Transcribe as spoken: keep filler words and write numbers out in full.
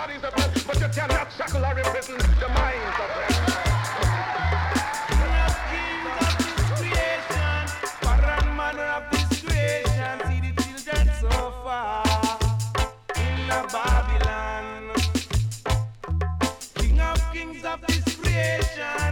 bodies of men, but you cannot shackle or imprison the minds of men. Babylon, King of kings of this creation.